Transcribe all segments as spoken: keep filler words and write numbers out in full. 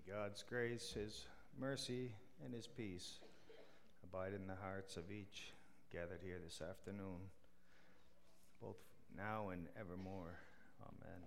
God's grace, His mercy, and His peace abide in the hearts of each gathered here this afternoon, both now and evermore. Amen.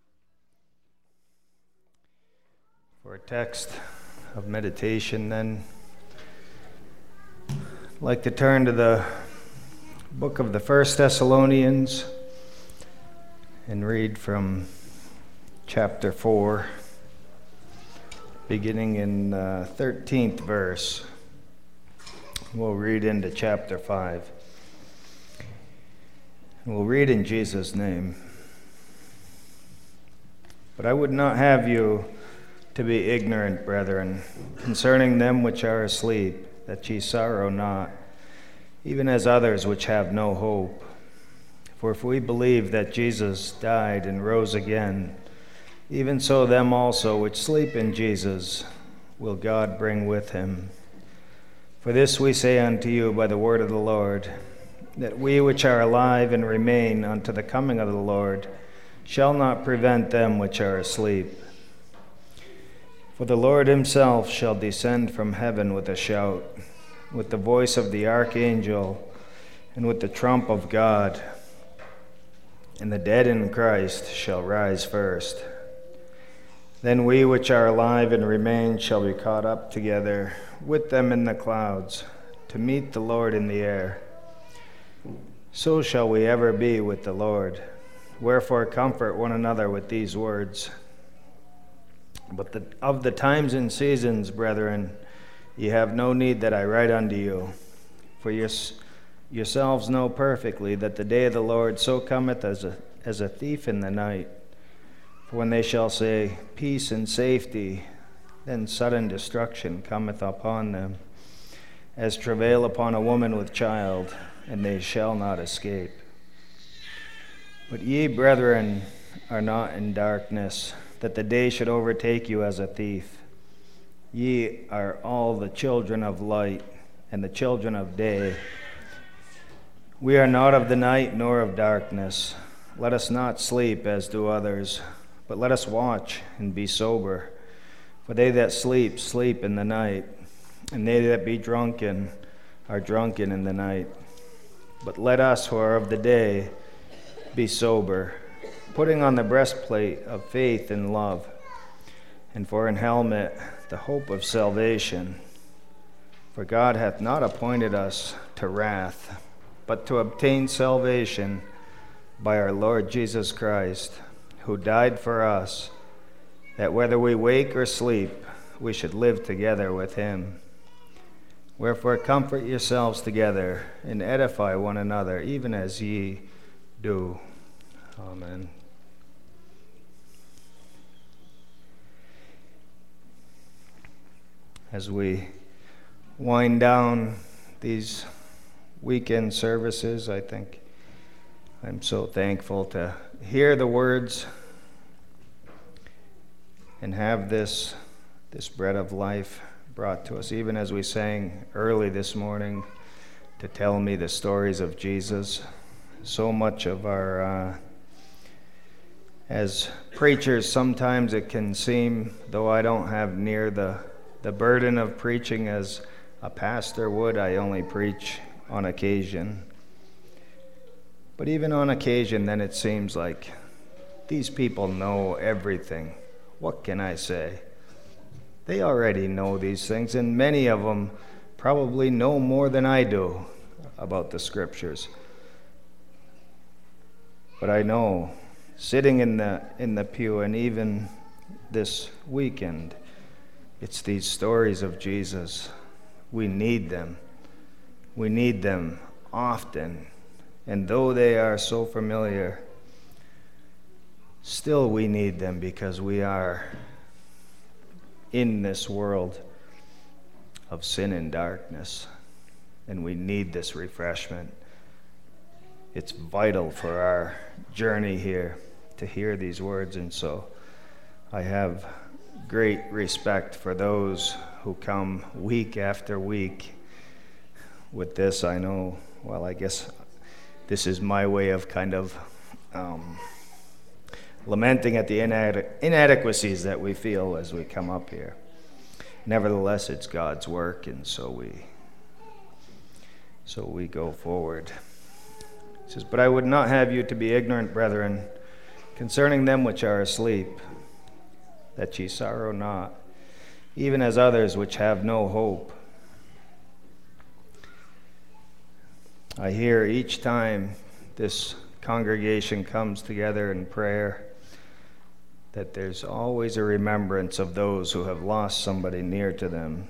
For a text of meditation, then, I'd like to turn to the book of the First Thessalonians and read from chapter four, beginning in the thirteenth verse. We'll read into chapter five. We'll read in Jesus' name. But I would not have you to be ignorant, brethren, concerning them which are asleep, that ye sorrow not, even as others which have no hope. For if we believe that Jesus died and rose again, even so them also which sleep in Jesus will God bring with him. For this we say unto you by the word of the Lord, that we which are alive and remain unto the coming of the Lord shall not prevent them which are asleep. For the Lord himself shall descend from heaven with a shout, with the voice of the archangel, and with the trump of God. And the dead in Christ shall rise first. Then we which are alive and remain shall be caught up together with them in the clouds, to meet the Lord in the air. So shall we ever be with the Lord. Wherefore comfort one another with these words. But the, of the times and seasons, brethren, ye have no need that I write unto you. For your, yourselves know perfectly that the day of the Lord so cometh as a, as a thief in the night. For when they shall say, peace and safety, then sudden destruction cometh upon them, as travail upon a woman with child, and they shall not escape. But ye, brethren, are not in darkness, that the day should overtake you as a thief. Ye are all the children of light, and the children of day. We are not of the night nor of darkness. Let us not sleep as do others, but let us watch and be sober. For they that sleep, sleep in the night, and they that be drunken are drunken in the night. But let us who are of the day be sober, putting on the breastplate of faith and love, and for an helmet the hope of salvation. For God hath not appointed us to wrath, but to obtain salvation by our Lord Jesus Christ, who died for us, that whether we wake or sleep, we should live together with him. Wherefore comfort yourselves together, and edify one another, even as ye do. Amen. As we wind down these weekend services, I think I'm so thankful to hear the words and have this this bread of life brought to us, even as we sang early this morning, to tell me the stories of Jesus. So much of our, uh, as preachers, sometimes it can seem, though I don't have near the, the burden of preaching as a pastor would, I only preach on occasion. But even on occasion, then it seems like these people know everything. What can I say? They already know these things, and many of them probably know more than I do about the scriptures. But I know, sitting in the in the pew, and even this weekend, it's these stories of Jesus. We need them. We need them often. And though they are so familiar, still we need them because we are in this world of sin and darkness, and we need this refreshment. It's vital for our journey here to hear these words, and so I have great respect for those who come week after week with this. I know, well, I guess this is my way of kind of um, lamenting at the inade- inadequacies that we feel as we come up here. nevertheless, it's God's work, and so we so we go forward. He says, "But I would not have you to be ignorant, brethren, concerning them which are asleep, that ye sorrow not, even as others which have no hope." I hear each time this congregation comes together in prayer that there's always a remembrance of those who have lost somebody near to them.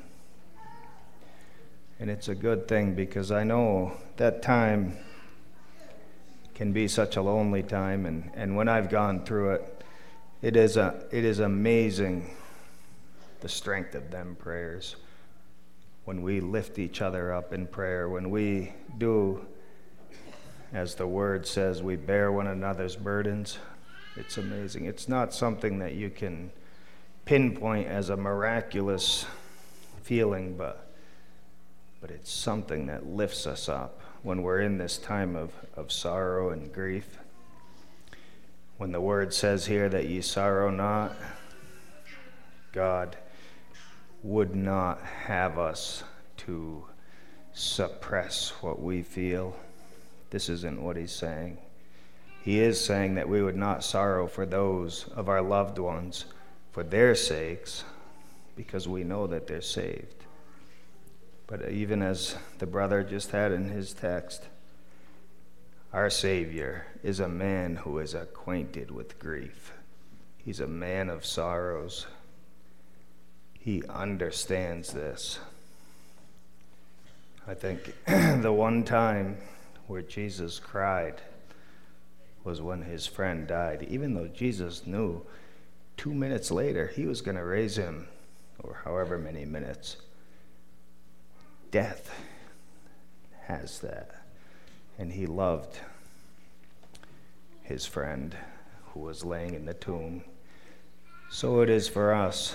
And it's a good thing, because I know that time can be such a lonely time, and, and when I've gone through it, it is a it is amazing the strength of them prayers. When we lift each other up in prayer, when we do, as the word says, we bear one another's burdens, it's amazing. It's not something that you can pinpoint as a miraculous feeling, but but it's something that lifts us up when we're in this time of, of sorrow and grief. When the word says here that ye sorrow not, God would not have us to suppress what we feel. This isn't what he's saying. He is saying that we would not sorrow for those of our loved ones for their sakes, because we know that they're saved. But even as the brother just had in his text, our Savior is a man who is acquainted with grief. He's a man of sorrows. He understands this. I think the one time where Jesus cried was when his friend died, even though Jesus knew two minutes later he was going to raise him, or however many minutes. Death has that. And he loved his friend who was laying in the tomb. So it is for us.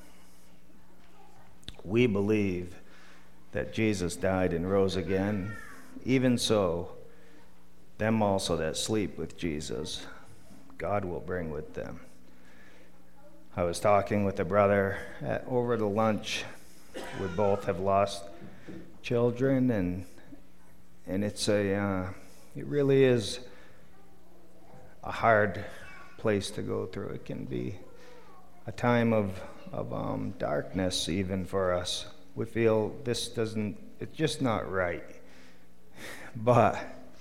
We believe that Jesus died and rose again. Even so, them also that sleep with Jesus, God will bring with them. I was talking with a brother at, over the lunch. We both have lost children, and and it's a uh, it really is a hard place to go through. It can be a time of of um, darkness even for us. We feel this doesn't, it's just not right. But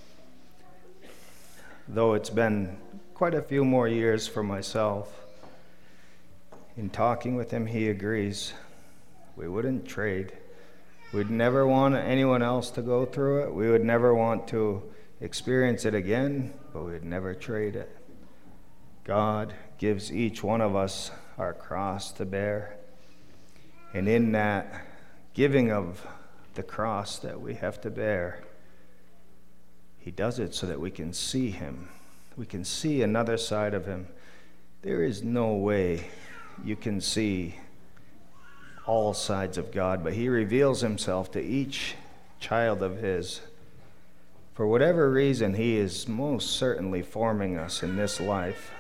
though it's been quite a few more years for myself, in talking with him, he agrees. We wouldn't trade. We'd never want anyone else to go through it. We would never want to experience it again, but we'd never trade it. God gives each one of us our cross to bear. And in that giving of the cross that we have to bear, he does it so that we can see him. We can see another side of him. There is no way you can see all sides of God, but he reveals himself to each child of his. For whatever reason, he is most certainly forming us in this life.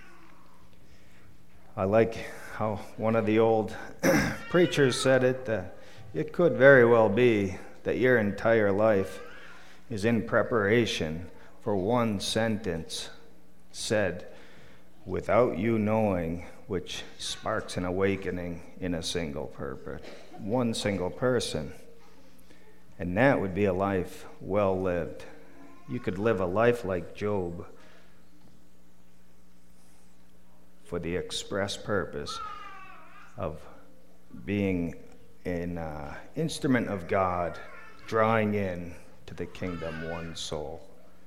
I like how one of the old preachers said it, that it could very well be that your entire life is in preparation for one sentence said without you knowing, which sparks an awakening in a single purpose, one single person. And that would be a life well lived. You could live a life like Job for the express purpose of being an uh, instrument of God, drawing in to the kingdom one soul.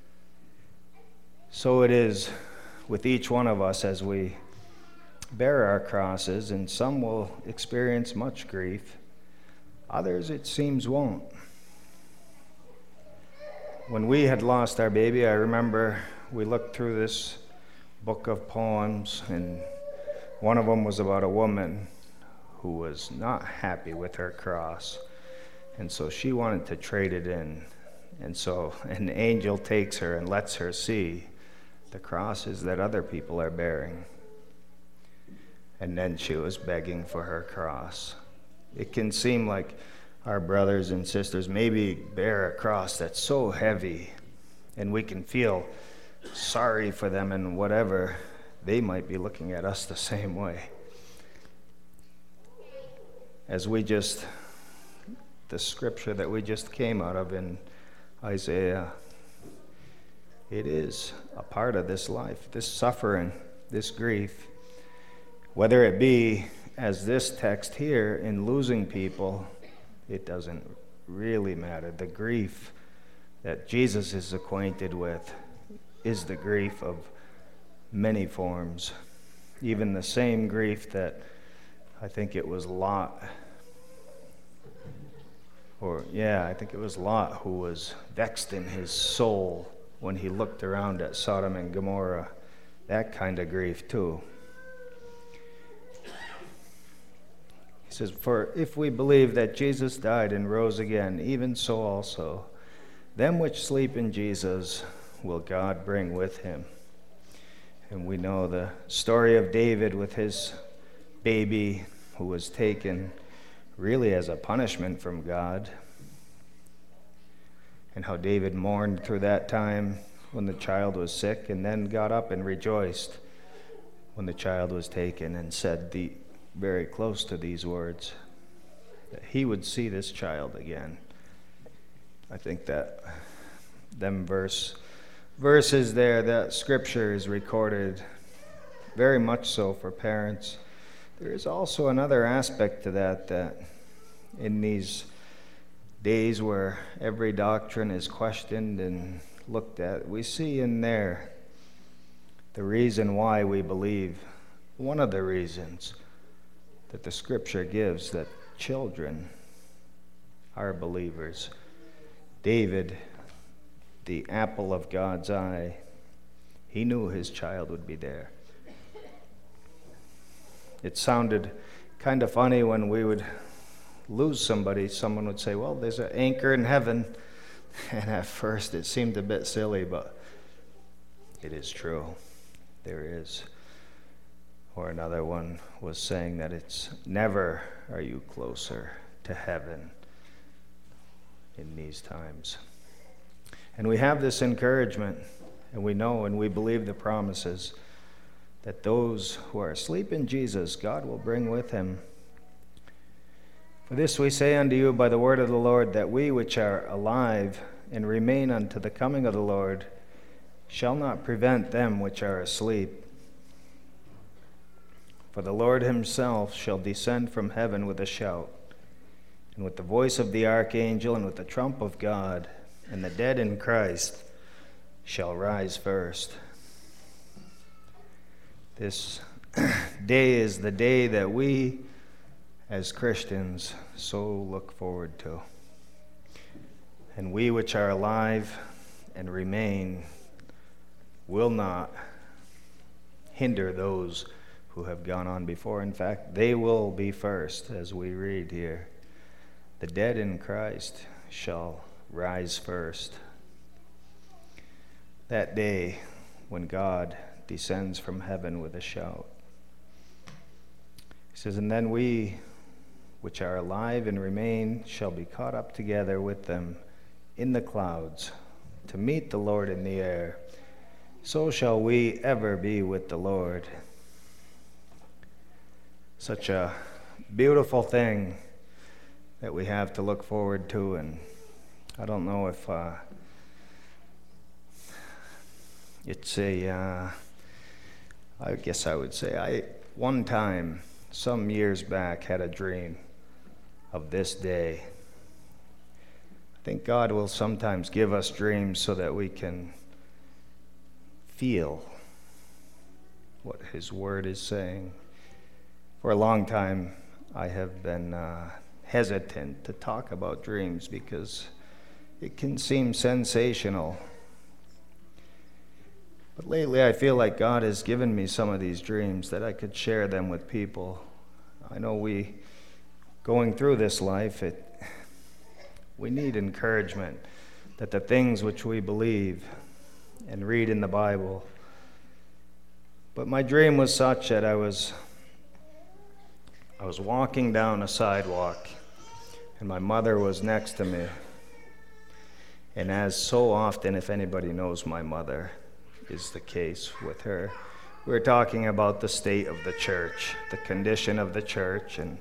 So it is with each one of us as we bear our crosses, and some will experience much grief. Others, it seems, won't. When we had lost our baby, I remember we looked through this book of poems, and one of them was about a woman who was not happy with her cross, and so she wanted to trade it in. And so an angel takes her and lets her see the crosses that other people are bearing. And then she was begging for her cross. It can seem like our brothers and sisters maybe bear a cross that's so heavy, and we can feel sorry for them, and whatever, they might be looking at us the same way. As we just, the scripture that we just came out of in Isaiah, it is a part of this life, this suffering, this grief, whether it be, as this text here, in losing people, it doesn't really matter. The grief that Jesus is acquainted with is the grief of many forms. Even the same grief that I think it was Lot, or yeah, I think it was Lot who was vexed in his soul when he looked around at Sodom and Gomorrah. That kind of grief too. He says, for if we believe that Jesus died and rose again, even so also, them which sleep in Jesus will God bring with him. And we know the story of David with his baby who was taken really as a punishment from God, and how David mourned through that time when the child was sick, and then got up and rejoiced when the child was taken, and said the very close to these words, that he would see this child again. I think that them verse verses there, that scripture is recorded very much so for parents. There is also another aspect to that, that in these days where every doctrine is questioned and looked at, we see in there the reason why we believe, one of the reasons that the scripture gives, that children are believers. David, the apple of God's eye, he knew his child would be there. It sounded kind of funny when we would lose somebody. Someone would say, well, there's an anchor in heaven. And at first it seemed a bit silly, but it is true. There is. Or another one was saying that it's never are you closer to heaven in these times. And we have this encouragement, and we know and we believe the promises that those who are asleep in Jesus, God will bring with him. For this we say unto you by the word of the Lord, that we which are alive and remain unto the coming of the Lord shall not prevent them which are asleep. For the Lord himself shall descend from heaven with a shout, and with the voice of the archangel, and with the trump of God, and the dead in Christ shall rise first. This day is the day that we as Christians so look forward to. And we which are alive and remain will not hinder those who have gone on before. In fact, they will be first, as we read here. The dead in Christ shall rise first. That day when God descends from heaven with a shout. He says, and then we which are alive and remain shall be caught up together with them in the clouds to meet the Lord in the air. So shall we ever be with the Lord. Such a beautiful thing that we have to look forward to, and I don't know if uh, it's a, uh, I guess I would say, I one time, some years back, had a dream of this day. I think God will sometimes give us dreams so that we can feel what his word is saying. For a long time, I have been uh, hesitant to talk about dreams because it can seem sensational. But lately, I feel like God has given me some of these dreams that I could share them with people. I know we, going through this life, it, we need encouragement that the things which we believe and read in the Bible. But my dream was such that I was I was walking down a sidewalk, and my mother was next to me. And as so often, if anybody knows my mother, is the case with her, we were talking about the state of the church, the condition of the church, and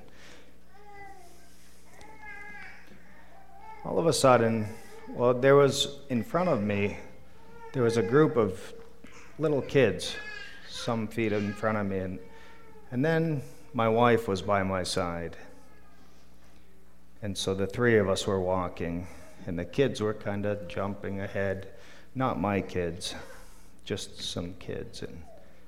all of a sudden, well, there was in front of me, there was a group of little kids, some feet in front of me, and, and then my wife was by my side. And so the three of us were walking, and the kids were kind of jumping ahead. Not my kids, just some kids. And,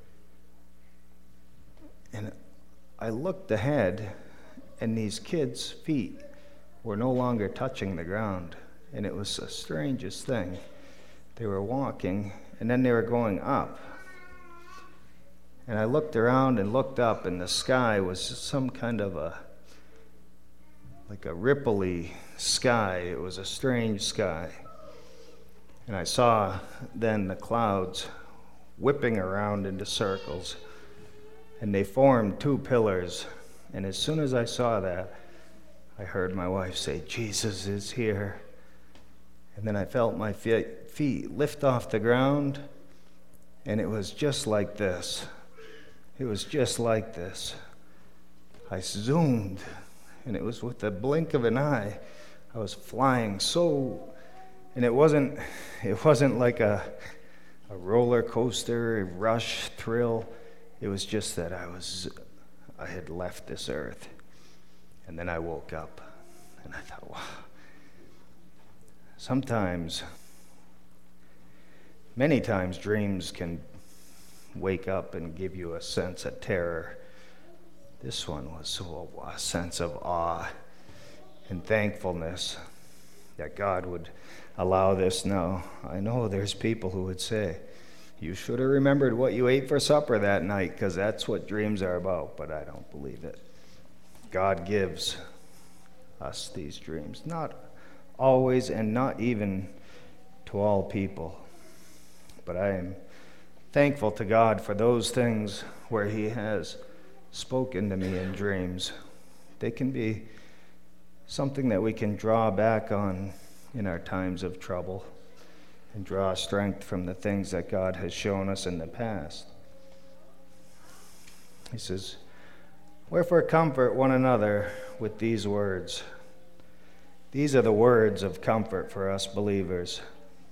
and I looked ahead, and these kids' feet were no longer touching the ground. And it was the strangest thing. They were walking, and then they were going up. And I looked around and looked up, and the sky was some kind of a, like a ripply sky. It was a strange sky. And I saw then the clouds whipping around into circles, and they formed two pillars. And as soon as I saw that, I heard my wife say, "Jesus is here." And then I felt my feet, feet lift off the ground, and it was just like this. It was just like this. I zoomed, and it was with the blink of an eye. I was flying so, and it wasn't, it wasn't like a, a roller coaster, a rush, thrill. It was just that I was, I had left this earth, and then I woke up, and I thought, wow. Sometimes, many times, dreams can wake up and give you a sense of terror. This one was so a sense of awe and thankfulness that God would allow this. Now, I know there's people who would say, "You should have remembered what you ate for supper that night, because that's what dreams are about," but I don't believe it. God gives us these dreams, not always, and not even to all people. But I am thankful to God for those things where He has spoken to me in dreams. They can be something that we can draw back on in our times of trouble and draw strength from the things that God has shown us in the past. He says, "Wherefore comfort one another with these words." These are the words of comfort for us believers.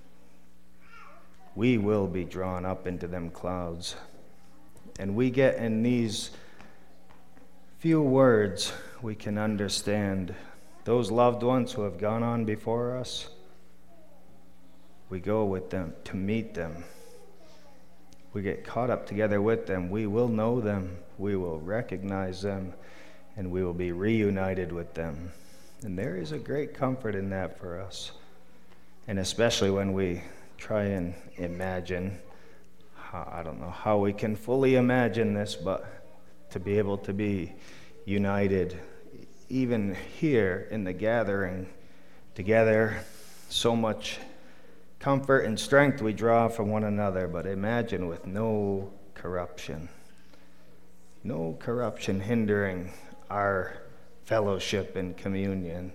We will be drawn up into them clouds. And we get in these few words, we can understand those loved ones who have gone on before us. We go with them to meet them. We get caught up together with them. We will know them. We will recognize them. And we will be reunited with them. And there is a great comfort in that for us. And especially when we try and imagine, how, I don't know how we can fully imagine this, but to be able to be united, even here in the gathering together, so much comfort and strength we draw from one another, but imagine with no corruption, no corruption hindering our fellowship and communion.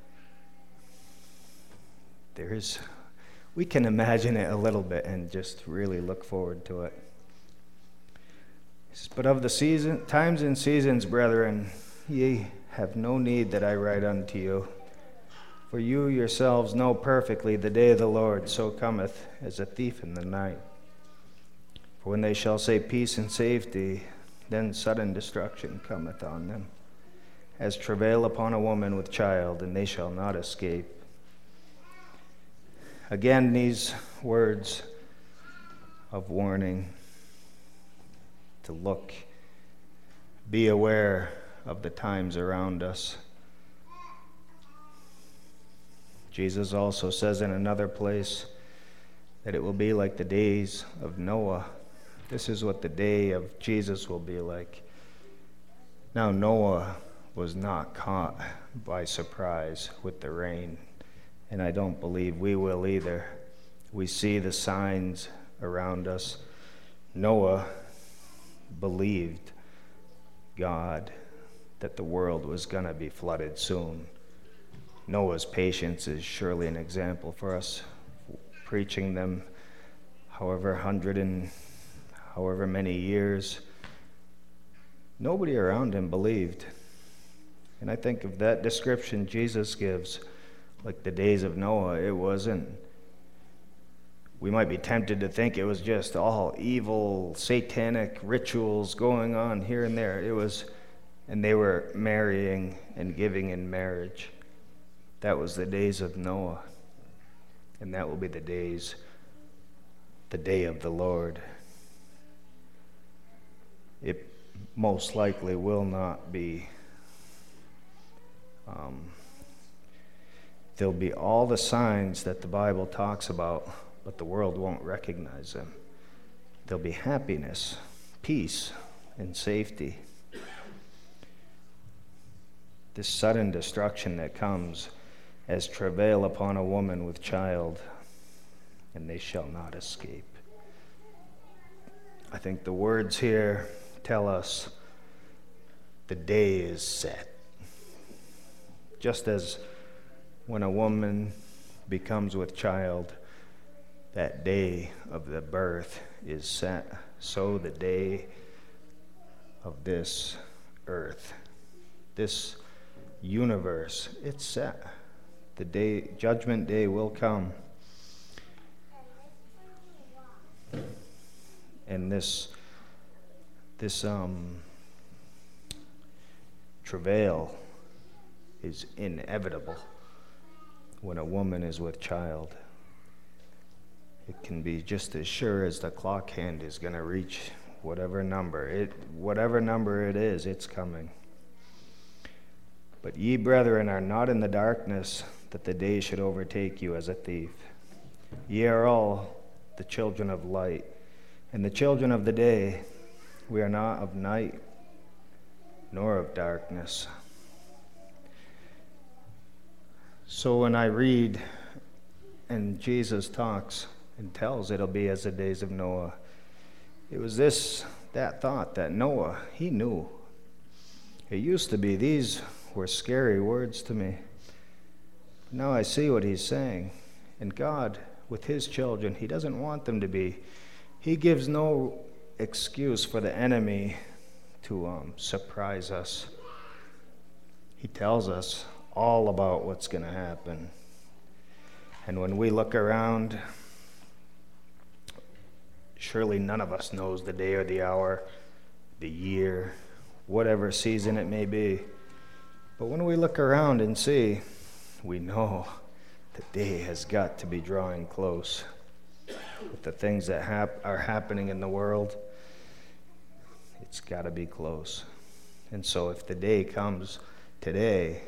There is, we can imagine it a little bit and just really look forward to it. But of the season, times and seasons, brethren, ye have no need that I write unto you. For you yourselves know perfectly the day of the Lord so cometh as a thief in the night. For when they shall say peace and safety, then sudden destruction cometh on them, as travail upon a woman with child, and they shall not escape. Again, these words of warning to look, be aware of the times around us. Jesus also says in another place that it will be like the days of Noah. This is what the day of Jesus will be like. Now, Noah was not caught by surprise with the rain, and I don't believe we will either. We see the signs around us. Noah believed God, that the world was going to be flooded soon. Noah's patience is surely an example for us, preaching them however hundred and however many years. Nobody around him believed. And I think of that description Jesus gives, like the days of Noah, it wasn't, we might be tempted to think it was just all evil, satanic rituals going on here and there. It was, and they were marrying and giving in marriage. That was the days of Noah. And that will be the days, the day of the Lord. It most likely will not be. Um, there'll be all the signs that the Bible talks about, but the world won't recognize them. There'll be happiness, peace, and safety. This sudden destruction that comes as travail upon a woman with child, and they shall not escape. I think the words here tell us the day is set. Just as when a woman becomes with child, that day of the birth is set, so the day of this earth, this universe, it's set. The day, judgment day will come. And this this um travail is inevitable when a woman is with child. It can be just as sure as the clock hand is going to reach whatever number. It whatever number it is, it's coming. But ye, brethren, are not in the darkness, that the day should overtake you as a thief. Ye are all the children of light, and the children of the day. We are not of night, nor of darkness. So when I read, and Jesus talks and tells it'll be as the days of Noah, it was this, that thought that Noah, he knew. It used to be, these were scary words to me. Now I see what he's saying. And God, with his children, he doesn't want them to be. He gives no excuse for the enemy to um, surprise us. He tells us all about what's going to happen. And when we look around, surely none of us knows the day or the hour, the year, whatever season it may be. But when we look around and see, we know the day has got to be drawing close. With the things that hap- are happening in the world, it's got to be close. And so if the day comes today,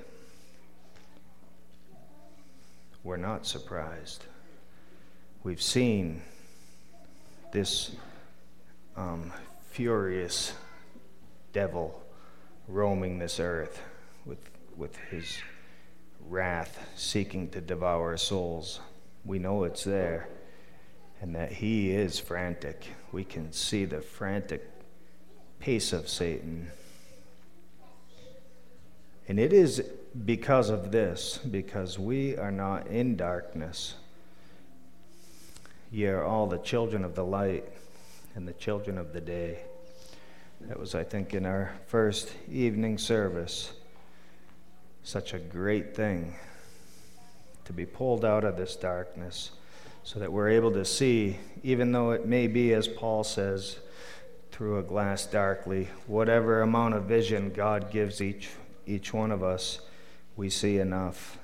we're not surprised. We've seen this um, furious devil roaming this earth with with his wrath, seeking to devour souls. We know it's there, and that he is frantic. We can see the frantic pace of Satan. And it is because of this, because we are not in darkness. Ye are all the children of the light and the children of the day. That was, I think, in our first evening service. Such a great thing to be pulled out of this darkness so that we're able to see, even though it may be, as Paul says, through a glass darkly, whatever amount of vision God gives each each one of us, we see enough.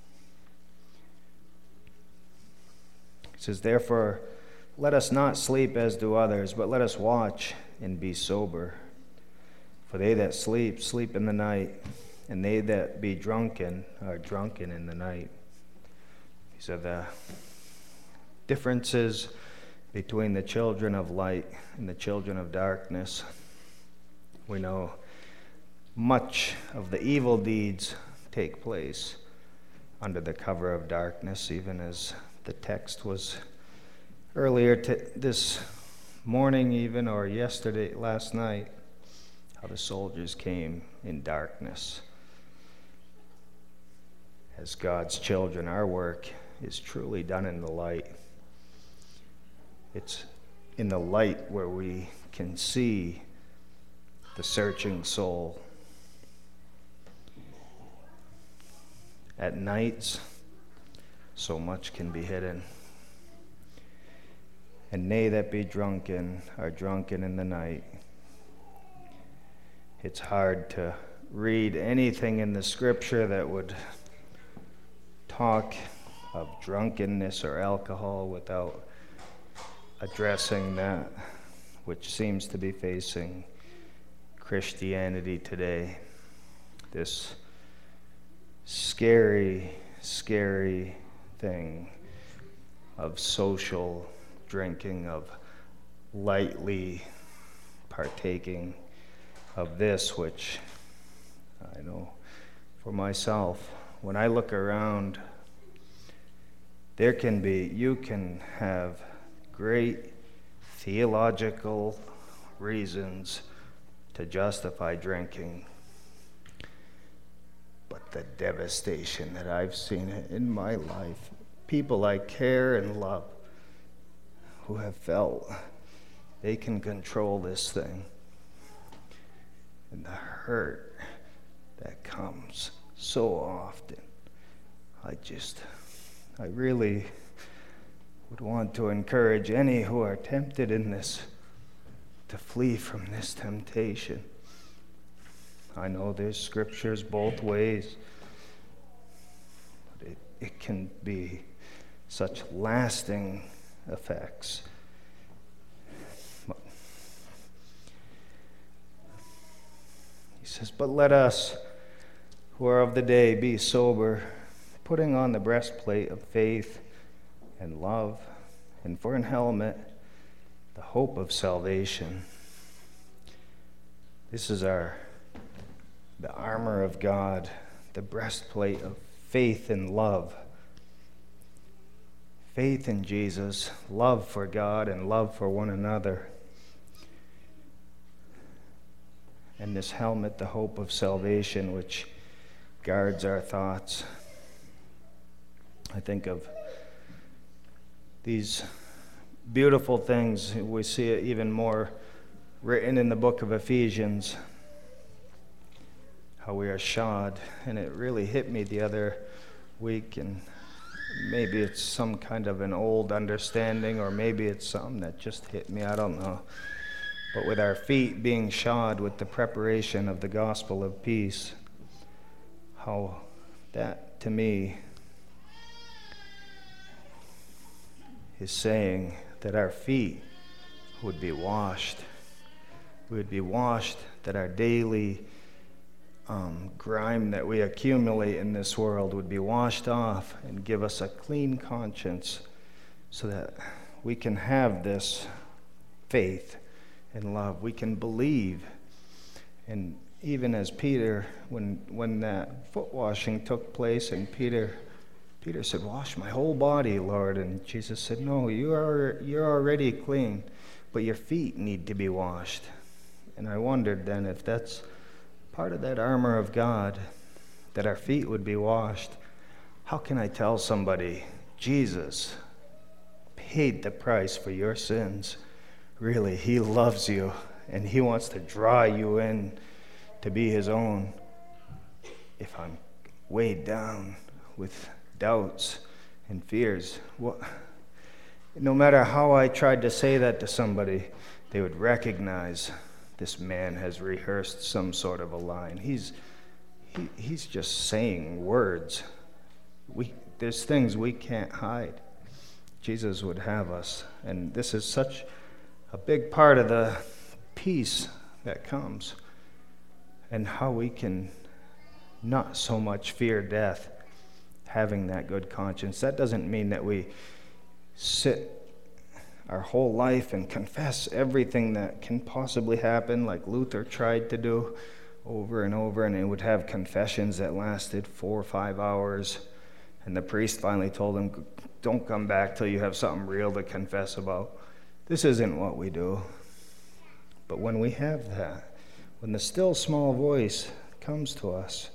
It says, therefore, let us not sleep as do others, but let us watch and be sober. For they that sleep, sleep in the night, and they that be drunken are drunken in the night. These are the differences between the children of light and the children of darkness. We know much of the evil deeds take place under the cover of darkness, even as the text was earlier t- this morning even, or yesterday, last night. how the soldiers came in darkness. As God's children, our work is truly done in the light. It's in the light where we can see the searching soul. At nights, so much can be hidden. And they that be drunken are drunken in the night. It's hard to read anything in the scripture that would talk of drunkenness or alcohol without addressing that which seems to be facing Christianity today. This scary, scary thing of social drinking, of lightly partaking of this, which I know for myself, when I look around, there can be, you can have great theological reasons to justify drinking, but the devastation that I've seen in my life, people I care and love who have felt they can control this thing, and the hurt that comes so often, I just, I really would want to encourage any who are tempted in this to flee from this temptation. I know there's scriptures both ways, but it, it can be such lasting effects. He says, but let us who are of the day be sober, putting on the breastplate of faith and love, and for an helmet, the hope of salvation. This is our, the armor of God, the breastplate of faith and love. Faith in Jesus, love for God, and love for one another. And this helmet, the hope of salvation, which guards our thoughts. I think of these beautiful things. We see it even more written in the book of Ephesians, how we are shod. And it really hit me the other week, and maybe it's some kind of an old understanding, or maybe it's something that just hit me, I don't know. But with our feet being shod with the preparation of the gospel of peace, how that to me is saying that our feet would be washed. We would be washed, that our daily um, grime that we accumulate in this world would be washed off and give us a clean conscience, so that we can have this faith and love. We can believe. And even as Peter, when when that foot washing took place, and Peter Peter said, "Wash my whole body, Lord." And Jesus said, "No, you are you're already clean, but your feet need to be washed." And I wondered then if that's part of that armor of God, that our feet would be washed. How can I tell somebody Jesus paid the price for your sins? Really, he loves you, and he wants to draw you in to be his own. If I'm weighed down with doubts and fears, what, no matter how I tried to say that to somebody, they would recognize this man has rehearsed some sort of a line. He's he, he's just saying words. We there's things we can't hide. Jesus would have us, and this is such a big part of the peace that comes, and how we can not so much fear death, having that good conscience. That doesn't mean that we sit our whole life and confess everything that can possibly happen, like Luther tried to do over and over, and he would have confessions that lasted four or five hours, and the priest finally told him, "Don't come back till you have something real to confess about." This isn't what we do. But when we have that, when the still small voice comes to us,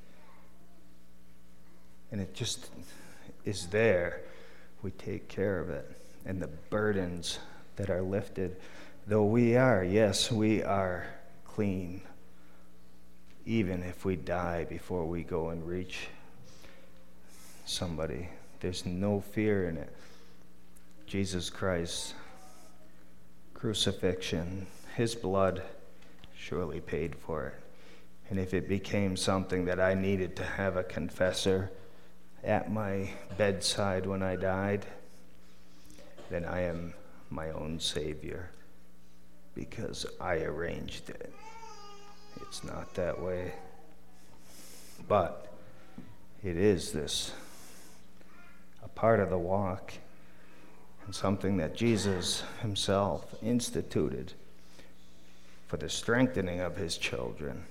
and it just is there, we take care of it. And the burdens that are lifted, though we are, yes, we are clean, even if we die before we go and reach somebody. There's no fear in it. Jesus Christ's crucifixion, his blood surely paid for it. And if it became something that I needed to have a confessor at my bedside when I died, then I am my own Savior, because I arranged it. It's not that way. But it is this, a part of the walk, and something that Jesus himself instituted for the strengthening of his children.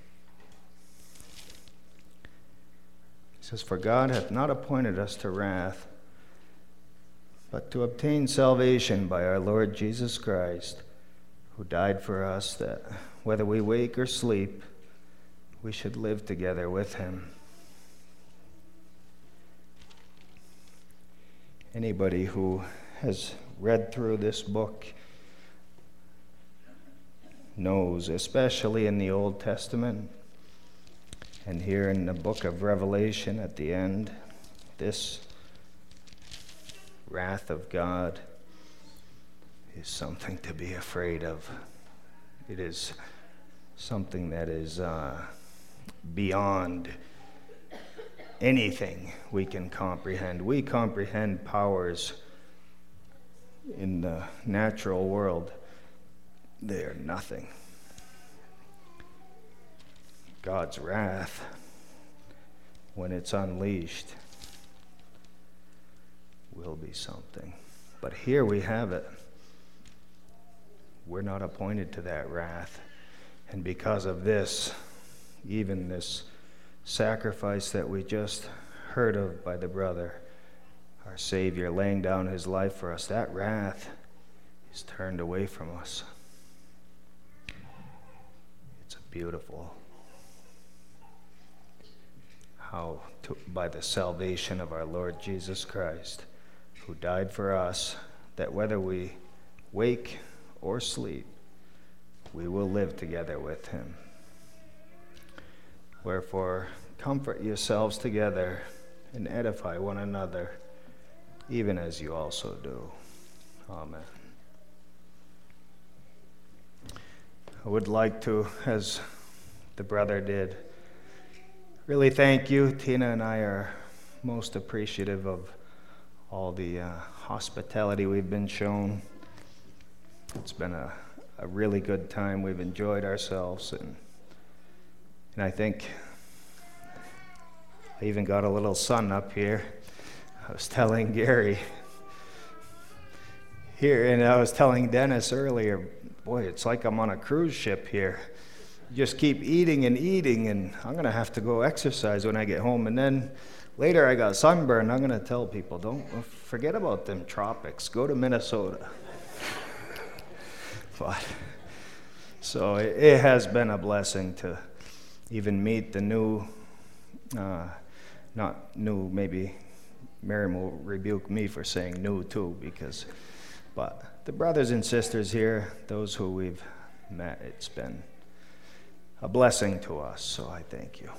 He says, "For God hath not appointed us to wrath, but to obtain salvation by our Lord Jesus Christ, who died for us, that whether we wake or sleep, we should live together with him." Anybody who has read through this book knows, especially in the Old Testament and here in the book of Revelation at the end, this wrath of God is something to be afraid of. It is something that is uh, beyond anything we can comprehend. We comprehend powers in the natural world. They are nothing. God's wrath, when it's unleashed, will be something. But here we have it. We're not appointed to that wrath. And because of this, even this sacrifice that we just heard of by the brother, our Savior laying down his life for us, that wrath is turned away from us. It's a beautiful how to, by the salvation of our Lord Jesus Christ, who died for us, that whether we wake or sleep, we will live together with him. Wherefore, comfort yourselves together and edify one another, even as you also do. Amen. I would like to, as the brother did, really thank you. Tina and I are most appreciative of all the uh, hospitality we've been shown. It's been a, a really good time. We've enjoyed ourselves, and and I think I even got a little sun up here. I was telling Gary here, and I was telling Dennis earlier, boy, it's like I'm on a cruise ship here. You just keep eating and eating, and I'm going to have to go exercise when I get home. And then later I got sunburned. I'm going to tell people, don't forget about them tropics. Go to Minnesota. But, so it, it has been a blessing to even meet the new, uh, not new, maybe Miriam will rebuke me for saying new too, because, but the brothers and sisters here, those who we've met, it's been a blessing to us, so I thank you.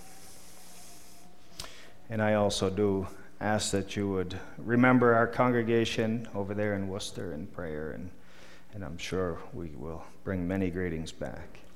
And I also do ask that you would remember our congregation over there in Worcester in prayer, and, and I'm sure we will bring many greetings back.